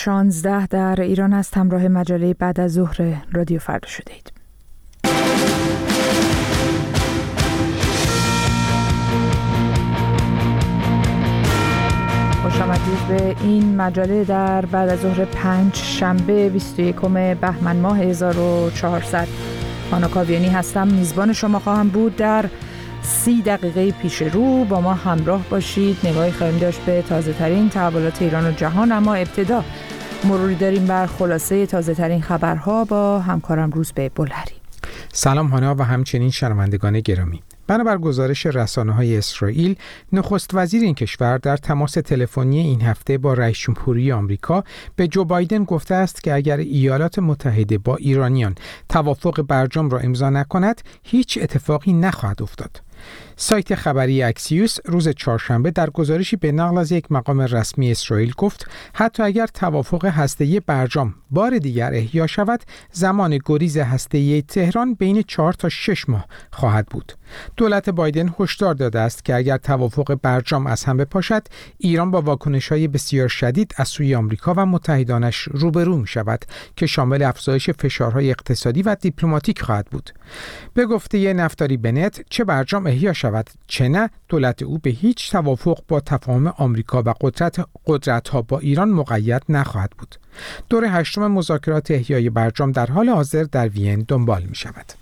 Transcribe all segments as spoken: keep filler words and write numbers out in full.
شانزده در ایران است. همراه مجله بعد از ظهر رادیو فردا شده اید. خوش آمدید به این مجله در بعد از ظهر پنج شنبه بیست و یکم بهمن ماه هزار و چهارصد. هانا کاویانی هستم، میزبان شما خواهم بود. در سی دقیقه پیش رو با ما همراه باشید. نگاهی خواهیم داشت به تازه ترین تحولات ایران و جهان، اما ابتدا مروری داریم بر خلاصه تازه ترین خبرها با همکارم روزبه بلهری. سلام هانا و همچنین شنوندگان گرامی. بنابر گزارش رسانه‌های اسرائیل، نخست وزیر این کشور در تماس تلفنی این هفته با رئیس جمهوری آمریکا به جو بایدن گفته است که اگر ایالات متحده با ایرانیان توافق برجام را امضا نکند، هیچ اتفاقی نخواهد افتاد. سایت خبری اکسیوس روز چهارشنبه در گزارشی به نقل از یک مقام رسمی اسرائیل گفت حتی اگر توافق هسته‌ای برجام بار دیگر احیا شود، زمان گریز هسته‌ای تهران بین چهار تا شش ماه خواهد بود. دولت بایدن هشدار داده است که اگر توافق برجام از هم بپاشد، ایران با واکنش‌های بسیار شدید از سوی آمریکا و متحدانش روبرو می‌شود که شامل افزایش فشارهای اقتصادی و دیپلماتیک خواهد بود. به گفته نفتالی بنت، چه برجام احیا شود چه نه، دولت او به هیچ توافق با تفاهم آمریکا و قدرت قدرت‌ها با ایران مقید نخواهد بود. دور هشتم مذاکرات احیای برجام در حال حاضر در وین دنبال می‌شود.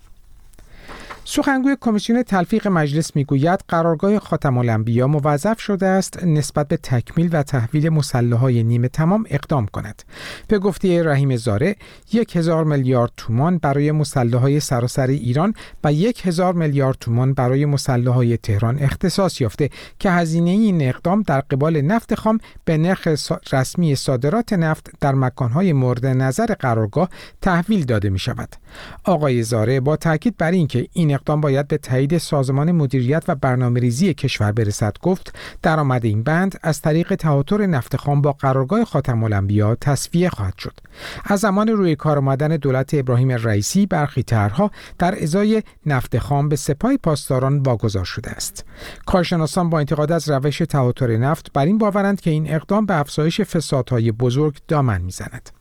سخنگوی کمیسیون تلفیق مجلس میگوید قرارگاه خاتم الانبیا موظف شده است نسبت به تکمیل و تحویل مسلح‌های نیمه تمام اقدام کند. به گفته رحیم زاره، یک هزار میلیارد تومان برای مسلح‌های سراسر ایران و یک هزار میلیارد تومان برای مسلح‌های تهران اختصاص یافته که هزینه این اقدام در قبال نفت خام به نرخ رسمی صادرات نفت در مکان‌های مورد نظر قرارگاه تحویل داده می‌شود. آقای زاره با تاکید بر اینکه این اقدام باید به تایید سازمان مدیریت و برنامه‌ریزی کشور برسد گفت درآمد این بند از طریق تهاتر نفت خام با قرارگاه خاتم الانبیا تصفیه خواهد شد. از زمان روی کار آمدن دولت ابراهیم رئیسی برخی طرح‌ها در ازای نفت خام به سپاه پاسداران واگذار شده است. کارشناسان با انتقاد از روش تهاتر نفت بر این باورند که این اقدام به افزایش فسادهای بزرگ دامن می‌زند.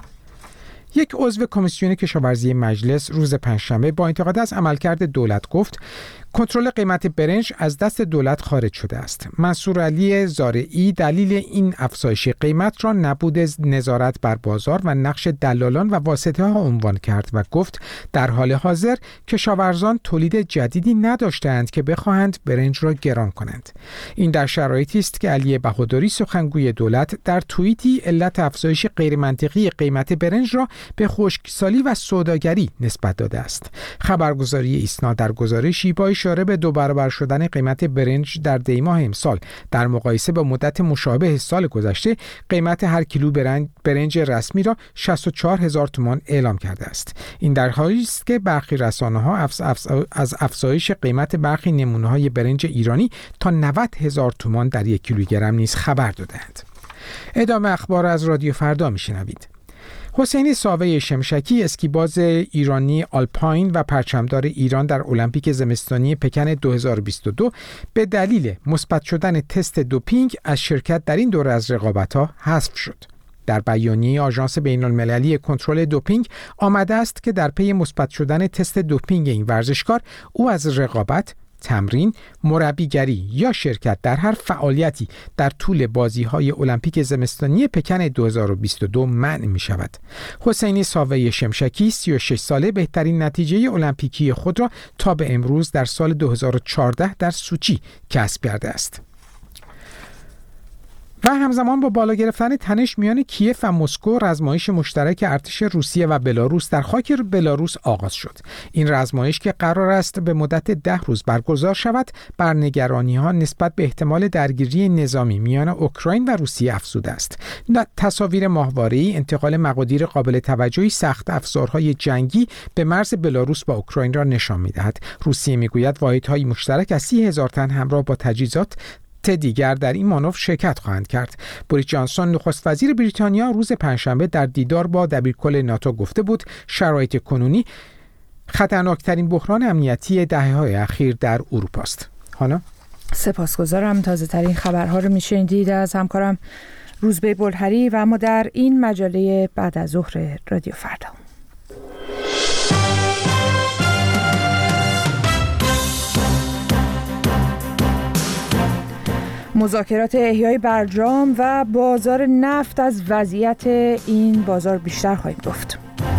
یک عضو کمیسیون کشاورزی مجلس روز پنجشنبه با انتقاد از عملکرد دولت گفت کنترل قیمت برنج از دست دولت خارج شده است. منصور علی زارعی دلیل این افزایش قیمت را نبود نظارت بر بازار و نقش دلالان و واسطه ها عنوان کرد و گفت در حال حاضر کشاورزان تولید جدیدی نداشتند که بخواهند برنج را گران کنند. این در شرایطی است که علی بهادری سخنگوی دولت در توییتی علت افزایش غیرمنطقی قیمت برنج را به خشکسالی و سوداگری نسبت داده است. خبرگزاری ایسنا در گزارشی با اشاره به دو برابر شدن قیمت برنج در دی ماه امسال در مقایسه با مدت مشابه سال گذشته، قیمت هر کیلو برنج, برنج رسمی را شصت و چهار هزار تومان اعلام کرده است. این در حالی است که برخی رسانه‌ها از افزایش قیمت برخی نمونه‌های برنج ایرانی تا نود هزار تومان در یک کیلوگرم نیز خبر دادند. ادامه اخبار از رادیو فردا میشنوید. حسینی ساوه شمشکی، اسکیباز ایرانی آلپاین و پرچمدار ایران در المپیک زمستانی پکن دو هزار و بیست و دو به دلیل مثبت شدن تست دوپینگ از شرکت در این دوره از رقابت‌ها حذف شد. در بیانیه آژانس بین‌المللی کنترل دوپینگ آمده است که در پی مثبت شدن تست دوپینگ این ورزشکار، او از رقابت، تمرین، مربیگری یا شرکت در هر فعالیتی در طول بازی‌های المپیک زمستانی پکن دو هزار و بیست و دو منع می‌شود. حسینی ساوه شمشکی سی و شش ساله بهترین نتیجه المپیکی خود را تا به امروز در سال دو هزار و چهارده در سوچی کسب کرده است. و همزمان با بالا گرفتن تنش میان کیف و مسکو، رزمایش مشترک ارتش روسیه و بلاروس در خاک بلاروس آغاز شد. این رزمایش که قرار است به مدت ده روز برگزار شود، بر نگرانی‌ها نسبت به احتمال درگیری نظامی میان اوکراین و روسیه افزوده است. تصاویر ماهواره‌ای انتقال مقادیر قابل توجهی سخت افزارهای جنگی به مرز بلاروس با اوکراین را نشان می‌دهد. روسیه می‌گوید واحدهای مشترک از سی هزار تن همراه با تجهیزات دیگر در این مانور شرکت خواهند کرد. بوریس جانسون نخست وزیر بریتانیا روز پنجشنبه در دیدار با دبیرکل ناتو گفته بود شرایط کنونی خطرناکترین بحران امنیتی دهه‌های اخیر در اروپا است. هانا سپاسگزارم. تازه ترین خبرها رو میشنیدید از همکارم روزبه بلحری و اما در این مجله بعد از ظهر رادیو فردا. مذاکرات احیای برجام و بازار نفت، از وضعیت این بازار بیشتر خواهیم گفت.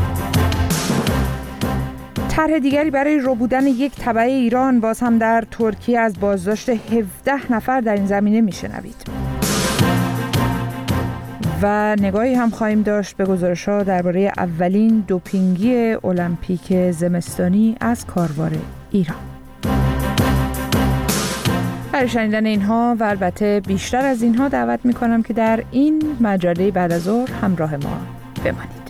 طرح دیگری برای ربودن یک تبعه ایران، باز هم در ترکیه از بازداشت هفده نفر در این زمینه میشنوید. و نگاهی هم خواهیم داشت به گزارش‌ها درباره اولین دوپینگی المپیک زمستانی از کاروار ایران. برای شنیدن اینها و البته بیشتر از اینها دعوت میکنم که در این مجله بعد از ظهر همراه ما بمانید.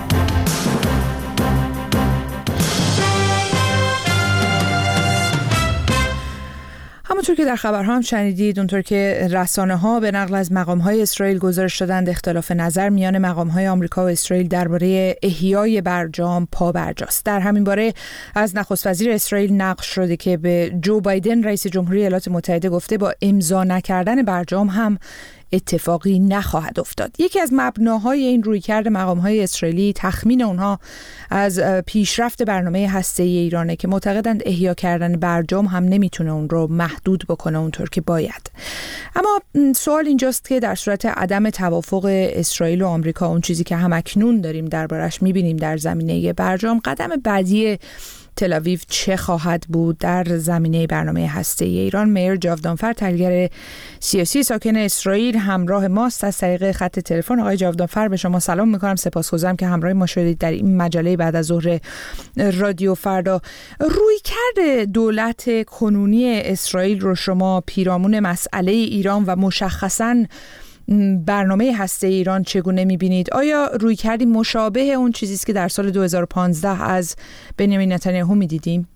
همونطور که در خبرها هم شنیدید، اونطور که رسانه‌ها به نقل از مقام‌های اسرائیل گزارش دادند، اختلاف نظر میان مقام‌های آمریکا و اسرائیل درباره احیای برجام پابرجاست. در همین باره از نخست وزیر اسرائیل نقل شده که به جو بایدن رئیس جمهوری ایالات متحده گفته با امضا نکردن برجام هم اتفاقی نخواهد افتاد. یکی از مبناهای این رویکرد مقام‌های اسرائیلی تخمین اونها از پیشرفت برنامه هسته‌ای ایرانه که معتقدند احیا کردن برجام هم نمیتونه اون رو محدود بکنه اونطور که باید. اما سوال اینجاست که در صورت عدم توافق اسرائیل و آمریکا، اون چیزی که همکنون داریم دربارش میبینیم در زمینه برجام، قدم بعدی تل آویو چه خواهد بود در زمینه برنامه هسته‌ای ایران؟ میر جاودانفر، تحلیلگر سیاسی ساکن اسرائیل، همراه ماست از طریق خط تلفن. آقای جاودانفر، به شما سلام می‌کنم. سپاسگزارم که همراه ما شدید در این مجله بعد از ظهر رادیو فردا. رویکرد دولت کنونی اسرائیل رو شما پیرامون مسئله ایران و مشخصاً برنامه هسته ایران چگونه می‌بینید؟ آیا رویکردی مشابه اون چیزی است که در سال دو هزار و پانزده از بنیامین نتانیاهو می‌دیدیم؟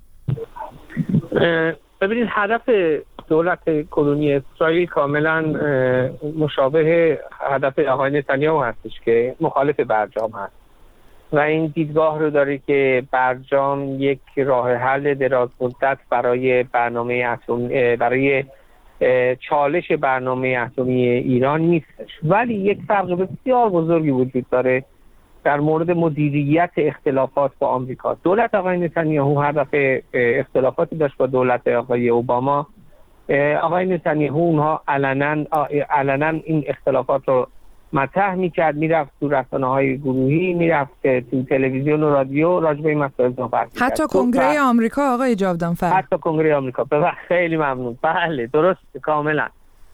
ببینید، هدف دولت کنونی اسرائیل کاملا مشابه هدف آقای نتانیاهو هستش که مخالف برجام هست و این دیدگاه رو داره که برجام یک راه حل دراز مدت برای برنامه اتم برای چالش برنامه اتمی ایران نیستش. ولی یک فرق بسیار بزرگی وجود داره در مورد مدیریت اختلافات با آمریکا. دولت آقای نتانیاهو هدف اختلافاتی داشت با دولت آقای اوباما. آقای نتانیاهو اونها علنا علنا این اختلافات رو مطرح میکرد، میرفت تو رسانه‌های گروهی، میرفت تو تلویزیون و رادیو راجع به این مسائل صحبت میکرد. حتی کنگره آمریکا آقای جاودانفر. حتی کنگره آمریکا. خیلی ممنون. بله، درست، کاملا.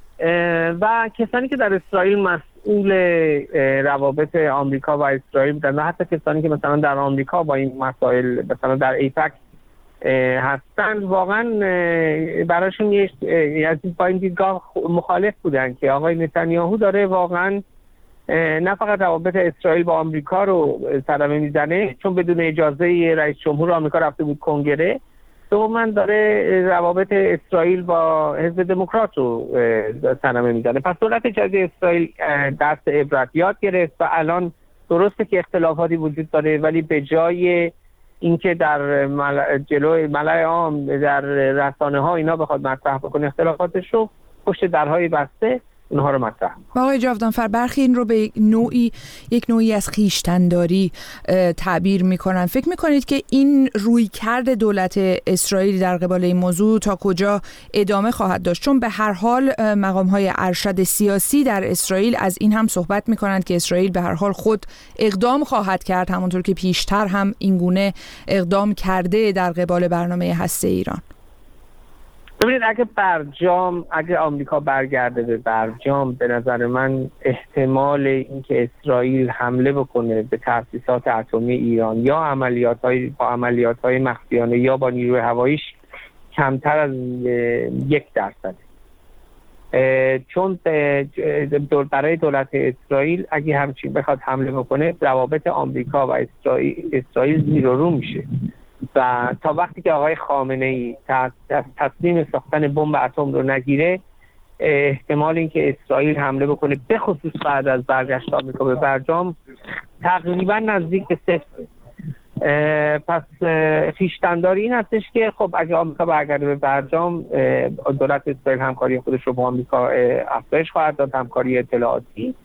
و کسانی که در اسرائیل مسئول روابط آمریکا و اسرائیل بودن و حتی کسانی که مثلا در آمریکا با این مسائل مثلا در ایپک هستن، واقعا براشون یه با این دیدگاه مخالف بودن که آقای نتانیاهو داره واقعا نه فقط روابط اسرائیل با آمریکا رو صدمه میزنه، چون بدون اجازه رئیس جمهور آمریکا رفته بود کنگره، دوما داره روابط اسرائیل با حزب دموکرات رو صدمه میزنه. پس دولت جدید اسرائیل دست عبرت یاد گرفت و الان درسته که اختلافاتی وجود داره، ولی به جای اینکه در مل... جلوی ملأ عام در رسانه ها اینا بخواد مطرح بکنه اختلافاتش رو، پشت درهای بسته اونها رو مطرح. آقای جاودانفر، برخی این رو به نوعی یک نوعی از خویشتن‌داری تعبیر میکنن. فکر میکنید که این رویکرد دولت اسرائیل در قبال این موضوع تا کجا ادامه خواهد داشت؟ چون به هر حال مقام‌های ارشد سیاسی در اسرائیل از این هم صحبت میکنند که اسرائیل به هر حال خود اقدام خواهد کرد، همونطور که پیشتر هم اینگونه اقدام کرده در قبال برنامه هسته ایران. ببینید، اگه برجام اگه آمریکا برگرده به برجام، به نظر من احتمال اینکه اسرائیل حمله بکنه به تأسیسات اتمی ایران یا عملیات‌های با عملیات‌های مخفیانه یا با نیروی هواییش کمتر از یک درصد. چون برای دولت اسرائیل اگه همچین بخواد حمله بکنه، روابط آمریکا و اسرائیل اسرائیل زیر و رو میشه و تا وقتی که آقای خامنه‌ای تصمیم ساختن بمب اتم رو نگیره، احتمال اینکه اسرائیل حمله بکنه به خصوص بعد از برگشت آمریکا به برجام تقریبا نزدیک به صفر. پس خویشتن‌داری این هستش که خب اگه آمریکا برگرده به برجام، دولت اسرائیل همکاری خودش رو با آمریکا افزایش خواهد داد، همکاری اطلاعاتی،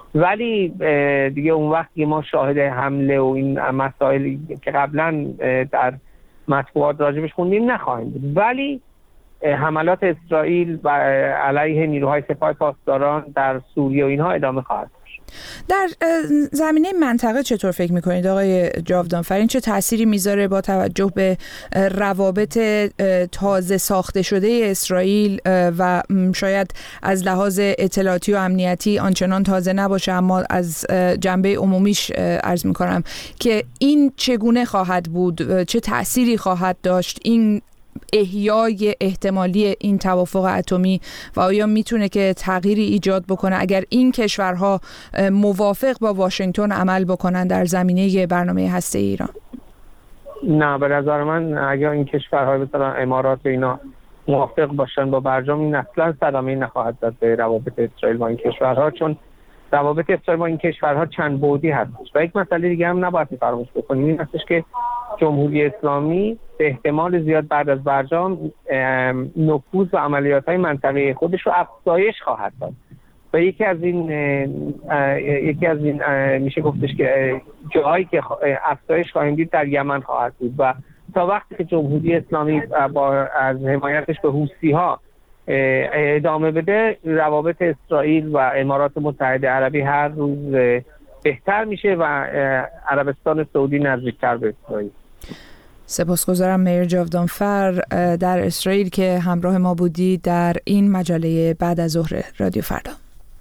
ولی دیگه اون وقتی ما شاهد حمله و این مسائلی که قبلا در مطبوعات راجبش خوندیم نخواهیم بود. ولی حملات اسرائیل و علیه نیروهای سپاه پاسداران در سوریه و اینها ادامه خواهد داشت. در زمینه منطقه چطور فکر میکنید آقای جاودانفر؟ این چه تأثیری میذاره با توجه به روابط تازه ساخته شده اسرائیل و شاید از لحاظ اطلاعاتی و امنیتی آنچنان تازه نباشه، اما از جنبه عمومیش عرض میکنم که این چگونه خواهد بود، چه تأثیری خواهد داشت این احیای احتمالی این توافق اتمی و آیا میتونه که تغییری ایجاد بکنه اگر این کشورها موافق با واشنگتن عمل بکنن در زمینه برنامه هسته‌ای ایران؟ نه، به نظر من اگر این کشورهای مثلا امارات و اینا موافق باشن با برجام، این اصلا صدمه‌ای نخواهد داد به روابط اسرائیل با این کشورها، چون روابط اسرائیل با این کشورها چند بعدی هستش. و یک مسئله دیگه هم نباید فراموش بکنیم، این هستش که جمهوری اسلامی به احتمال زیاد بعد از برجام نفوذ و عملیات‌های منطقه خودش رو افزایش خواهد داد و یکی از این یکی از این میشه گفتش که جایی که افزایش خواهیم دید در یمن خواهد بود و تا وقتی که جمهوری اسلامی با از حمایتش به حوثی‌ها ادامه بده، روابط اسرائیل و امارات متحده عربی هر روز بهتر میشه و عربستان سعودی نزدیکتر به اسرائیل. سپاسگزارم مهر جاودانفر در اسرائیل که همراه ما بودی در این مجله بعد از ظهر رادیو فردا.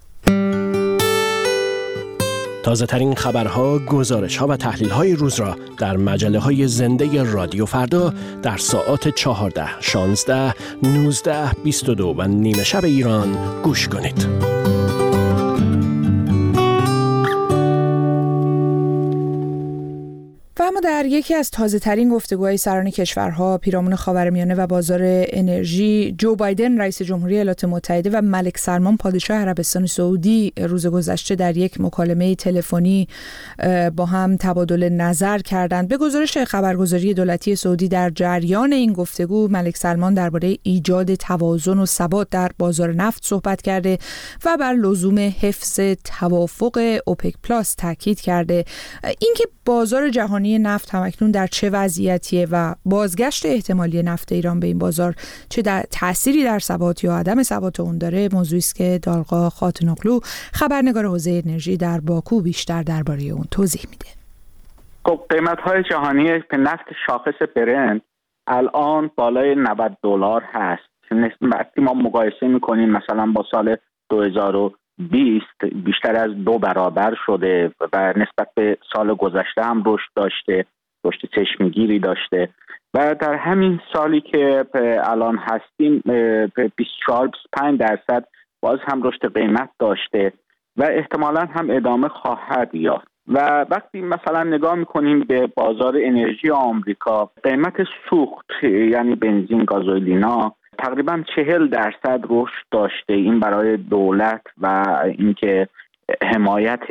تازه ترین خبرها، گزارش‌ها و تحلیل‌های روز را در مجله‌های زنده رادیو فردا در ساعات چهارده، شانزده، نوزده، بیست و دو و نیمه شب ایران گوش کنید. و اما در یکی از تازه ترین گفتگوهای سران کشورها پیرامون خاورمیانه و بازار انرژی، جو بایدن رئیس جمهوری ایالات متحده و ملک سلمان پادشاه عربستان سعودی روز گذشته در یک مکالمه تلفنی با هم تبادل نظر کردند. به گزارش خبرگزاری دولتی سعودی در جریان این گفتگو ملک سلمان درباره ایجاد توازن و ثبات در بازار نفت صحبت کرده و بر لزوم حفظ توافق اوپک پلاس تاکید کرده. اینکه بازار جهانی نفت همکنون در چه وضعیتیه و بازگشت احتمالی نفت ایران به این بازار چه در تأثیری در ثبات یا عدم ثبات اون داره، موضوعی است که دالقا خاتونوغلو خبرنگار حوزه انرژی در باکو بیشتر درباره اون توضیح میده. خب قیمت‌های جهانی نفت شاخص برنت الان بالای نود دلار هست. وقتی ما مقایسه می‌کنیم مثلا با سال دو هزار و بیست بیشتر از دو برابر شده و نسبت به سال گذشته هم رشد داشته، رشد چشمگیری داشته و در همین سالی که الان هستیم بیست و چهار بیست و پنج درصد باز هم رشد قیمت داشته و احتمالاً هم ادامه خواهد یافت. و وقتی مثلا نگاه میکنیم به بازار انرژی آمریکا، قیمت سوخت یعنی بنزین، گازوئیلینا تقریبا چهل درصد رشد داشته. این برای دولت و اینکه حمایت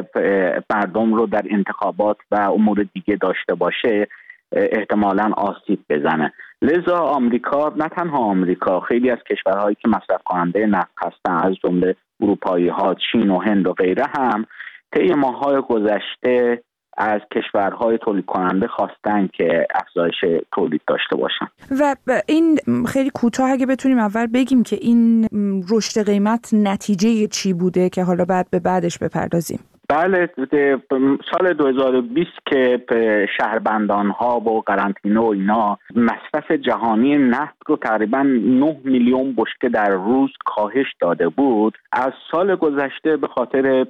مردم رو در انتخابات و امور دیگه داشته باشه احتمالاً آسیب بزنه. لذا آمریکا، نه تنها آمریکا، خیلی از کشورهایی که مصرف کننده نفت هستن از جمله اروپایی ها، چین و هند و غیره هم طی ماه‌های گذشته از کشورهای تولید کننده خواستن که افزایش تولید داشته باشن. و این خیلی کوتاه اگه بتونیم اول بگیم که این رشد قیمت نتیجه چی بوده که حالا بعد به بعدش بپردازیم. بله، سال دو هزار و بیست که شهربندان ها و قرنطینه و اینا مصرف جهانی نفت رو تقریبا نه میلیون بشکه در روز کاهش داده بود. از سال گذشته به خاطر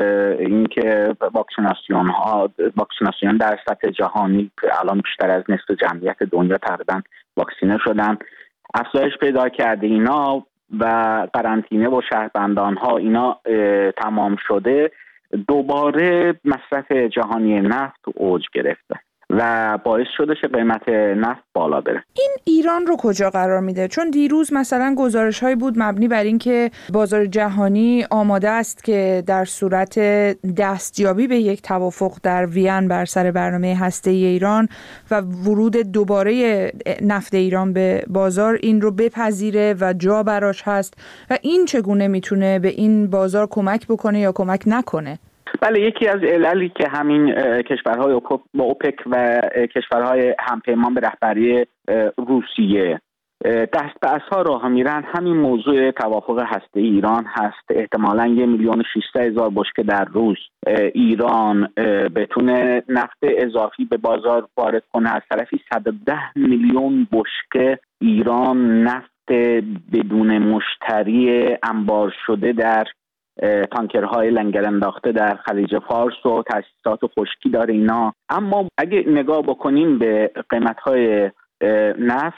اینکه واکسیناسیون ها واکسیناسیون در سطح جهانی الان بیشتر از نصف جمعیت دنیا تقریبا واکسینه شدن، افزایش پیدا کرده اینا و قرنطینه و شهربندان ها اینا تمام شده، دوباره مصرف جهانی نفت اوج گرفته و باعث شده که قیمت نفت بالا بره. این ایران رو کجا قرار میده؟ چون دیروز مثلا گزارش‌هایی بود مبنی بر این که بازار جهانی آماده است که در صورت دستیابی به یک توافق در وین بر سر برنامه هسته‌ای ایران و ورود دوباره نفت ایران به بازار این رو بپذیره و جا براش هست و این چگونه میتونه به این بازار کمک بکنه یا کمک نکنه؟ بله، یکی از عللی که همین کشورهای اوپک و کشورهای همپیمان به رهبری روسیه دست به عصا راه میرن همین موضوع توافق هسته‌ای ایران هست. احتمالاً یک میلیون و ششصد هزار بشکه در روز ایران بتونه نفت اضافی به بازار وارد کنه. از طرفی صد و ده میلیون بشکه ایران نفت بدون مشتری انبار شده در تانکرهای لنگر انداخته در خلیج فارس و تأسیسات خشکی داره اینا. اما اگه نگاه بکنیم به قیمت‌های نفت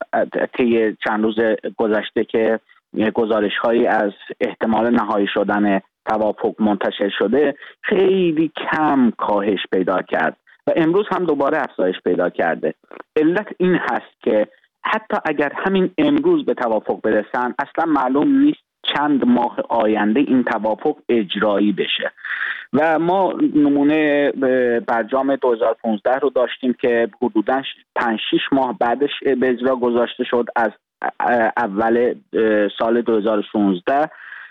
طی چند روز گذشته که گزارش‌هایی از احتمال نهایی شدن توافق منتشر شده، خیلی کم کاهش پیدا کرد و امروز هم دوباره افزایش پیدا کرده. علت این هست که حتی اگر همین امروز به توافق برسن اصلا معلوم نیست چند ماه آینده این توافق اجرایی بشه و ما نمونه برجام دو هزار و پانزده رو داشتیم که حدوداً پنج شش ماه بعدش به اجرا گذاشته شد از اول سال دو هزار و شانزده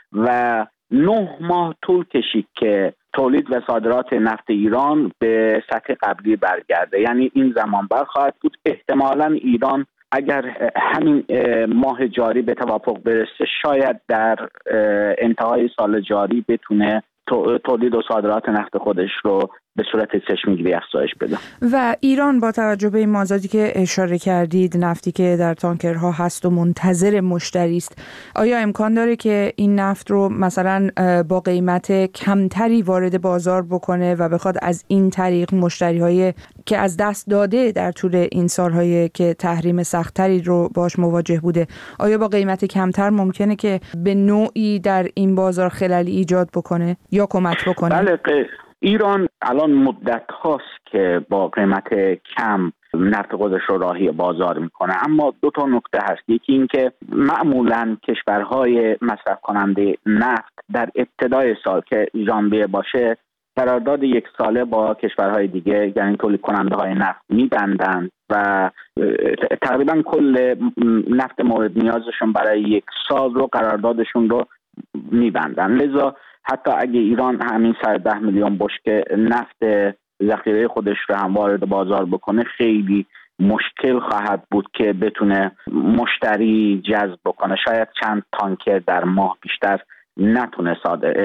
و نه ماه طول کشید که تولید و صادرات نفت ایران به سطح قبلی برگرده. یعنی این زمان بر خواهد بود. احتمالاً ایران اگر همین ماه جاری به توافق برسه شاید در انتهای سال جاری بتونه تولید و صادرات نفت خودش رو به صورت چشمگیری افزایش بده. و ایران با توجه به این مازادی که اشاره کردید، نفتی که در تانکرها هست و منتظر مشتری است، آیا امکان داره که این نفت رو مثلا با قیمت کمتری وارد بازار بکنه و بخواد از این طریق مشتری‌های که از دست داده در طول این سال‌هایی که تحریم سخت‌تری رو باش مواجه بوده، آیا با قیمت کمتر ممکنه که به نوعی در این بازار خللی ایجاد بکنه یا کمک بکنه؟ بله، ایران الان مدت هاست که با قیمت کم نفت خودش رو راهی بازار میکنه، اما دو تا نکته هست. یکی این که معمولا کشورهای مصرف کننده نفت در ابتدای سال که ژانویه باشه قرارداد یک ساله با کشورهای دیگه یعنی تولید کننده های نفت میبندن و تقریبا کل نفت مورد نیازشون برای یک سال رو قراردادشون رو میبندن. لذا حتی اگه ایران همین صد و ده میلیون بشکه نفت ذخیره خودش رو هم وارد بازار بکنه خیلی مشکل خواهد بود که بتونه مشتری جذب بکنه. شاید چند تانکر در ماه بیشتر نتونه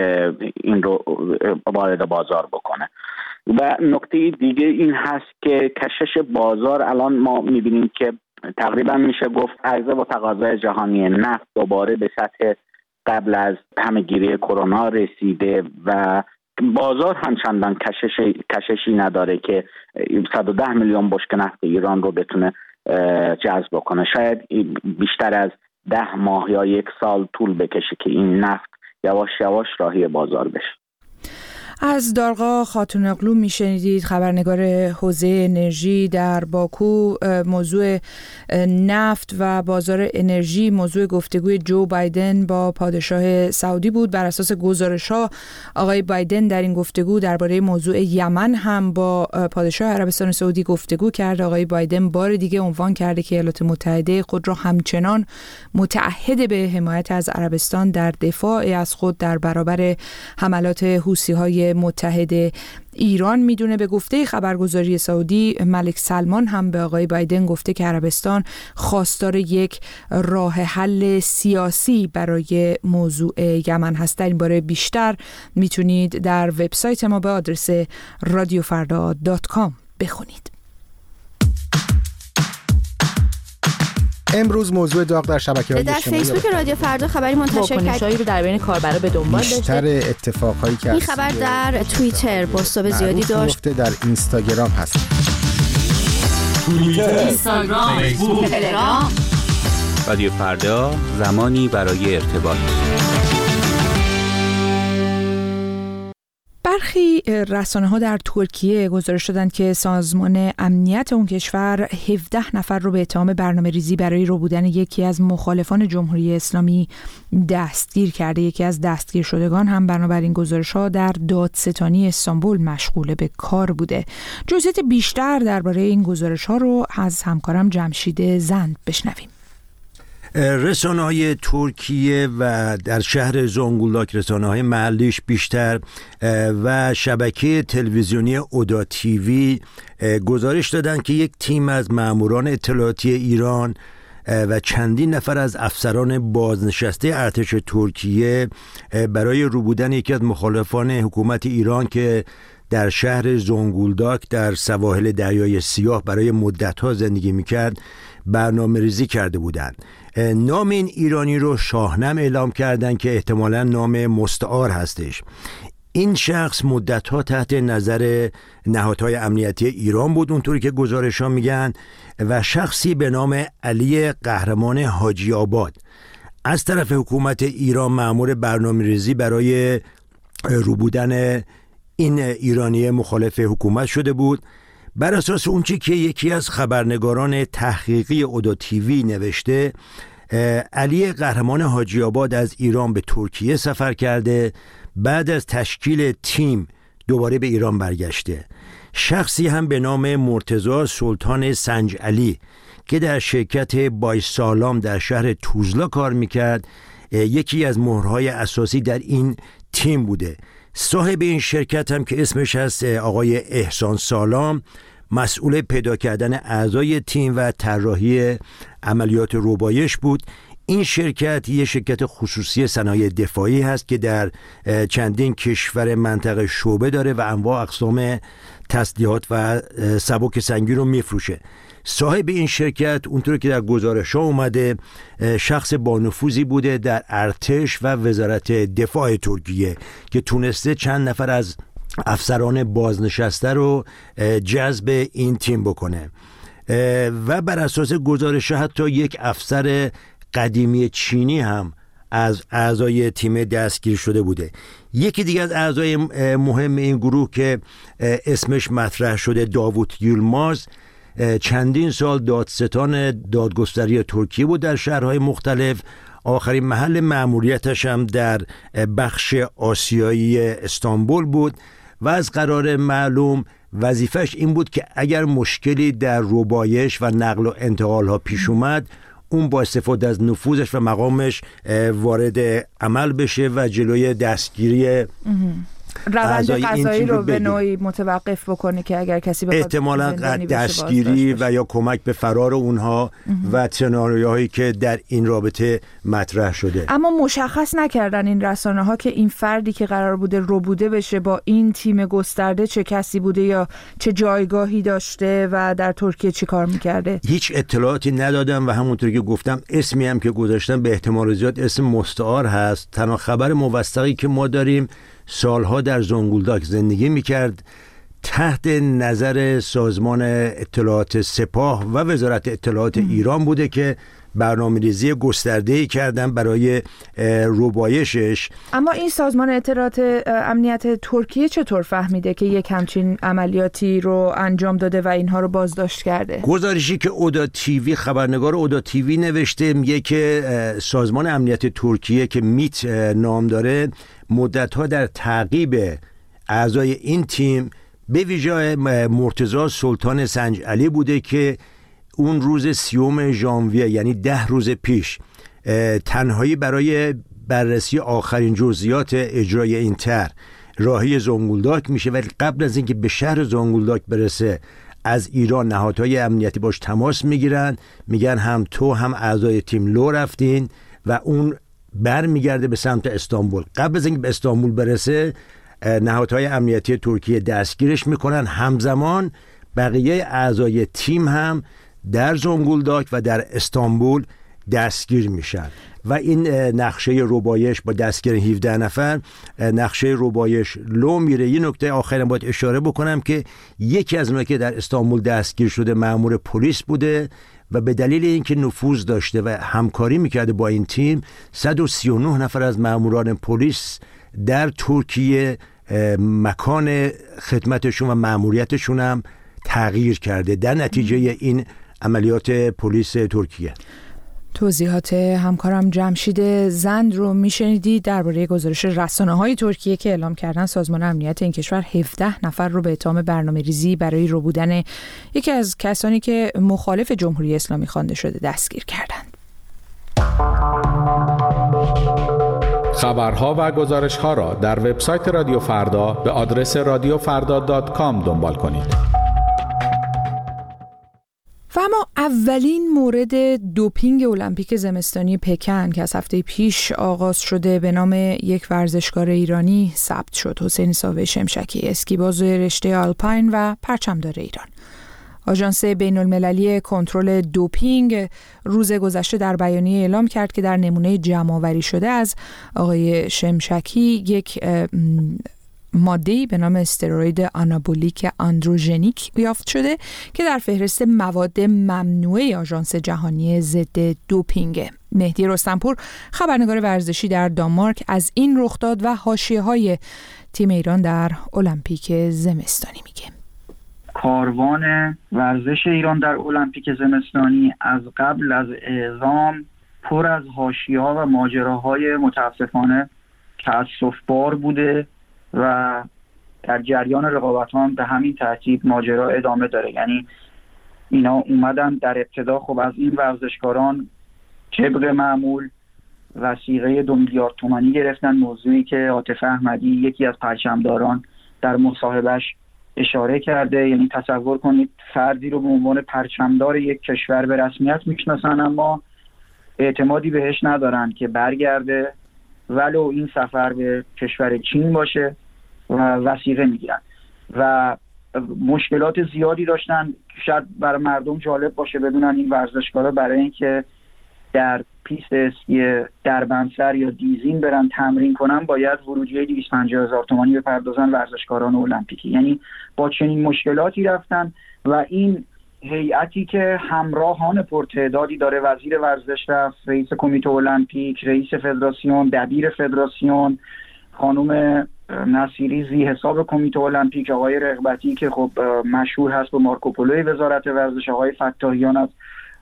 این رو وارد بازار بکنه. و نکته دیگه این هست که کشش بازار الان ما میبینیم که تقریبا میشه گفت عرضه و تقاضای جهانی نفت دوباره به سطح قبل از همه‌گیری کرونا رسیده و بازار هم چندان کشش کششی نداره که صد و ده میلیون بشکه نفت ایران رو بتونه جذب کنه. شاید بیشتر از ده ماه یا یک سال طول بکشه که این نفت یواش یواش راهی بازار بشه. از دارغا خاتون اقلو میشنیدید، خبرنگار حوزه انرژی در باکو. موضوع نفت و بازار انرژی موضوع گفتگوی جو بایدن با پادشاه سعودی بود. بر اساس گزارش‌ها آقای بایدن در این گفتگو درباره موضوع یمن هم با پادشاه عربستان سعودی گفتگو کرد. آقای بایدن بار دیگه عنوان کرده که ایالات متحده خود را همچنان متعهد به حمایت از عربستان در دفاع از خود در برابر حملات حوثی‌های متحد ایران میدونه. به گفته خبرگزاری سعودی، ملک سلمان هم به آقای بایدن گفته که عربستان خواستار یک راه حل سیاسی برای موضوع یمن هست. در این باره بیشتر میتونید در وبسایت ما به آدرس رادیو فردا دات کام بخونید. امروز موضوع داغ در شبکه‌های اجتماعی در فیسبوک رادیو فردا خبری منتشر کرد رو در بین کاربرا به دنبال داشته. بیشتر اتفاقایی که این خبر در توییتر بازتاب زیادی داشت. در اینستاگرام هست. توییتر، اینستاگرام، فیسبوک، تلگرام. رادیو فردا، زمانی برای ارتباط. برخی رسانه ها در ترکیه گزارش دادند که سازمان امنیت اون کشور هفده نفر رو به اتهام برنامه ریزی برای ربودن یکی از مخالفان جمهوری اسلامی دستگیر کرده. یکی از دستگیر شدگان هم بنابراین گزارش ها در دادستانی استانبول مشغول به کار بوده. جزئیات بیشتر درباره این گزارش ها رو از همکارم جمشید زند بشنویم. رسانه‌های ترکیه و در شهر زنگولداک رسانه‌های محلیش بیشتر و شبکه تلویزیونی اودا تیوی گزارش دادند که یک تیم از ماموران اطلاعاتی ایران و چندین نفر از افسران بازنشسته ارتش ترکیه برای ربودن یکی از مخالفان حکومت ایران که در شهر زنگولداک در سواحل دریای سیاه برای مدت‌ها زندگی می‌کرد برنامه ریزی کرده بودند. نام این ایرانی رو شاهنم اعلام کردند که احتمالاً نام مستعار هستش. این شخص مدت‌ها تحت نظر نهادهای امنیتی ایران بود اونطوری که گزارش‌ها میگن و شخصی به نام علی قهرمان حاجی آباد از طرف حکومت ایران مأمور برنامه‌ریزی برای ربودن این ایرانی مخالف حکومت شده بود. بر اساس اون چی که یکی از خبرنگاران تحقیقی اودا تیوی نوشته، علی قهرمان حاجی آباد از ایران به ترکیه سفر کرده، بعد از تشکیل تیم دوباره به ایران برگشته. شخصی هم به نام مرتضی سلطان سنجعلی که در شرکت بایسالام در شهر توزلا کار میکرد یکی از مهرهای اساسی در این تیم بوده. صاحب این شرکت هم که اسمش هست آقای احسان سالام مسئول پیدا کردن اعضای تیم و طراحی عملیات ربایش بود. این شرکت یک شرکت خصوصی صنایع دفاعی هست که در چندین کشور منطقه شعبه داره و انواع اقسام تسلیحات و سبک سنگی رو میفروشه. صاحب این شرکت اونطور که در گزارش ها اومده شخص با نفوذی بوده در ارتش و وزارت دفاع ترکیه که تونسته چند نفر از افسران بازنشسته رو جذب این تیم بکنه و بر اساس گزارش حتی یک افسر قدیمی چینی هم از اعضای تیم دستگیر شده بوده. یکی دیگه از اعضای مهم این گروه که اسمش مطرح شده داوود یولماز چندین سال دادستان دادگستری ترکیه بود در شهرهای مختلف. آخرین محل مأموریتش هم در بخش آسیایی استانبول بود و از قرار معلوم وظیفش این بود که اگر مشکلی در ربایش و نقل و انتقال ها پیش اومد اون با استفاده از نفوذش و مقامش وارد عمل بشه و جلوی دستگیری روند قضایی رو به نوعی متوقف بکنه که اگر کسی بخواد احتمالاً دستگیری و یا کمک به فرار اونها و سناریوهایی که در این رابطه مطرح شده. اما مشخص نکردن این رسانه ها که این فردی که قرار بوده ربوده بشه با این تیم گسترده چه کسی بوده یا چه جایگاهی داشته و در ترکیه چی کار میکرده. هیچ اطلاعاتی ندادم و همونطور که گفتم اسمی هم که گذاشتم به احتمال زیاد اسم مستعار هست. تنها خبر موثقی که ما داریم سالها در زنگولداک زندگی میکرد، تحت نظر سازمان اطلاعات سپاه و وزارت اطلاعات ام. ایران بوده که برنامه‌ریزی گسترده‌ای کردن برای ربایشش. اما این سازمان اطلاعات امنیت ترکیه چطور فهمیده که یک همچین عملیاتی رو انجام داده و اینها رو بازداشت کرده؟ گزارشی که اودا تیوی خبرنگار اودا تیوی نوشته میگه که سازمان امنیت ترکیه که میت نام داره مدت‌ها در تعقیب اعضای این تیم به ویژه مرتضی سلطان سنجعلی بوده که اون روز سیوم ژانویه یعنی ده روز پیش تنهایی برای بررسی آخرین جزئیات اجرای این طرح راهی زنگولداک میشه و قبل از اینکه به شهر زنگولداک برسه از ایران نهادهای امنیتی باش تماس میگیرن، میگن هم تو هم اعضای تیم لو رفتین و اون بر میگرده به سمت استانبول. قبل از اینکه به استانبول برسه نهادهای امنیتی ترکیه دستگیرش میکنن. همزمان بقیه اعضای تیم هم در زنگولداک و در استانبول دستگیر میشن و این نقشه ربایش با دستگیر هفده نفر نقشه ربایش لو میره. یه نکته آخرا باید اشاره بکنم که یکی از اونها که در استانبول دستگیر شده مأمور پلیس بوده و به دلیل اینکه نفوذ داشته و همکاری میکرده با این تیم صد و سی و نه نفر از مأموران پلیس در ترکیه مکان خدمتشون و مأموریتشون هم تغییر کرده در نتیجه این عملیات پلیس ترکیه. توضیحات همکارم جمشید زند رو میشنیدید درباره گزارش رسانه‌های ترکیه که اعلام کردن سازمان امنیت این کشور هفده نفر رو به اتهام برنامه‌ریزی برای ربودن یکی از کسانی که مخالف جمهوری اسلامی خوانده شده دستگیر کردند. خبرها و گزارش‌ها را در وبسایت رادیو فردا به آدرس رادیو فردا دات کام دنبال کنید. و اما اولین مورد دوپینگ المپیک زمستانی پکن که از هفته پیش آغاز شده به نام یک ورزشکار ایرانی ثبت شد. حسین ساوه شمشکی، اسکیباز رشته آلپاین و پرچمدار ایران. آژانس بین‌المللی کنترل دوپینگ روز گذشته در بیانیه اعلام کرد که در نمونه جمع‌آوری شده از آقای شمشکی یک ماده‌ای به نام استروید آنابولیک آندروژنیک یافت شده که در فهرست مواد ممنوعه آژانس جهانی ضد دوپینگ. مهدی رستمپور، خبرنگار ورزشی در دانمارک، از این رخداد و حاشیه‌های تیم ایران در المپیک زمستانی میگه. کاروان ورزش ایران در المپیک زمستانی از قبل از اعزام پر از حاشیه‌ها و ماجراهای متاسفانه تأسف‌بار بوده و در جریان رقابت هم به همین ترتیب ماجرا ادامه داره. یعنی اینا اومدن در ابتدا خب از این ورزشکاران طبق معمول وثیقه دو میلیارد تومانی گرفتن، موضوعی که عاطف احمدی یکی از پرچمداران در مصاحبهش اشاره کرده. یعنی تصور کنید فردی رو به عنوان پرچمدار یک کشور به رسمیت میشناسن اما اعتمادی بهش ندارن که برگرده ولو این سفر به کشور چین باشه و وثیقه میگیرن و مشکلات زیادی داشتن. شاید برای مردم جالب باشه بدونن این ورزشکارا برای اینکه در پیست اسکی دربندسر یا دیزین برن تمرین کنن باید ورودیه دویست و پنجاه هزار تومانی بپردازن ورزشکاران المپیکی. یعنی با چنین مشکلاتی رفتن و این هیئتی که همراهان پرتعدادی داره، وزیر ورزش رفت، رئیس کمیته المپیک، رئیس فدراسیون، دبیر فدراسیون، خانم نصیری زی حساب کمیته المپیک، آقای رغبتی که خب مشهور هست به مارکوپولوی وزارت ورزش، آقای فتاحیان از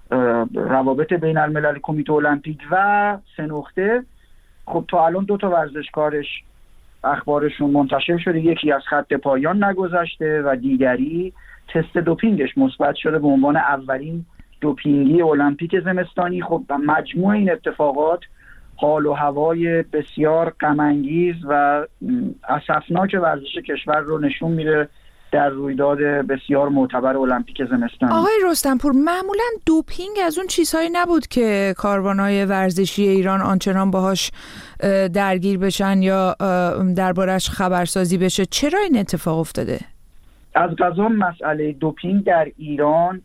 روابط بین الملل کمیته المپیک و سه نقطه. خب تا الان دو تا ورزشکارش اخبارشون منتشر شده، یکی از خط پایان نگذشته و دیگری تست دوپینگش مثبت شده به عنوان اولین دوپینگی المپیک زمستانی. خب مجموع این اتفاقات حال و هوای بسیار غم انگیز و اسفناک ورزش کشور رو نشون میده در رویداد بسیار معتبر المپیک زمستانی. آقای رستمپور، معمولا دوپینگ از اون چیزهایی نبود که کاروانهای ورزشی ایران آنچنان باهاش درگیر بشن یا دربارش خبرسازی بشه. چرا این اتفاق افتاده؟ از قضا مسئله دوپینگ در ایران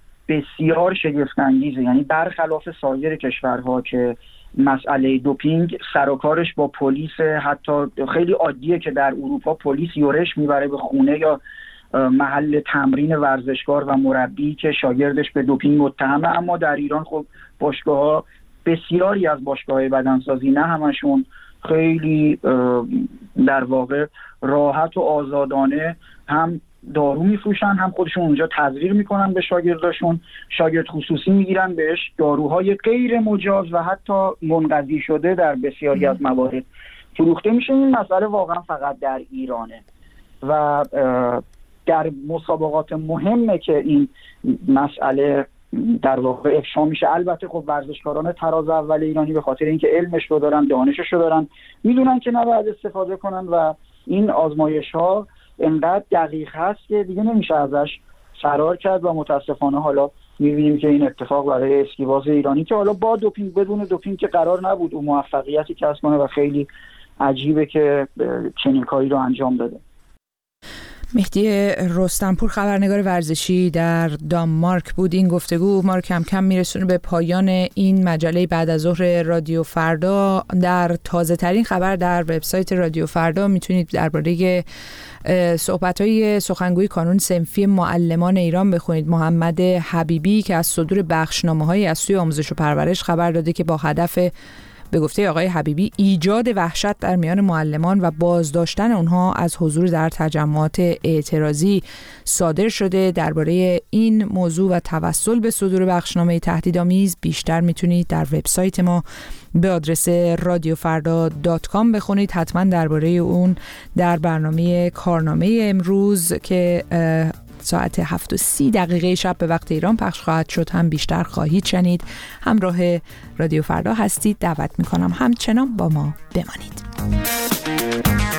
بسیار شگفت انگیزه. یعنی برخلاف سایر کشورها که مسئله دوپینگ سر و کارش با پلیس، حتی خیلی عادیه که در اروپا پلیس یورش میبره به خونه یا محل تمرین ورزشکار و مربی که شاگردش به دوپینگ متهمه، اما در ایران خب باشگاه‌ها، بسیاری از باشگاه‌های بدنسازی، نه همشون، خیلی در واقع راحت و آزادانه هم دارو میفروشن هم خودشون اونجا تزریق میکنن به شاگرداشون، شاگرد خصوصی میگیرن بهش داروهای غیر مجاز و حتی منقضی شده در بسیاری از موارد فروخته میشه. این مسئله واقعا فقط در ایرانه و در مسابقات مهمه که این مسئله در واقع افشا میشه. البته خب ورزشکاران تراز اول ایرانی به خاطر اینکه علمش رو دارن، دانشش رو دارن، میدونن که نباید استفاده کنن و این آزمایش ها انقدر دقیق هست که دیگه نمیشه ازش فرار کرد و متاسفانه حالا میبینیم که این اتفاق برای اسکیباز ایرانی که حالا با دوپینگ بدون دوپینگ که قرار نبود اون موفقیتی کسب کنه و خیلی عجیبه که چنین کاری رو انجام داده. مهدی رستمپور، خبرنگار ورزشی در دانمارک بود. این گفتگو ما رو کم کم میرسونه به پایان این مجله بعد از ظهر رادیو فردا. در تازه ترین خبر در وبسایت رادیو فردا میتونید درباره صحبت‌های سخنگوی کانون صنفی معلمان ایران بخونید. محمد حبیبی که از صدور بخشنامه‌های از سوی آموزش و پرورش خبر داده که با هدف به گفته آقای حبیبی ایجاد وحشت در میان معلمان و بازداشتن اونها از حضور در تجمعات اعتراضی صادر شده. درباره این موضوع و توسل به صدور بخشنامه تهدیدآمیز بیشتر میتونید در وبسایت ما به آدرس رادیو فردا دات کام بخونید. حتما درباره اون در برنامه کارنامه امروز که ساعت هفت و سی دقیقه شب به وقت ایران پخش خواهد شد هم بیشتر خواهید شنید. همراه رادیو فردا هستید. دعوت میکنم همچنان با ما بمانید.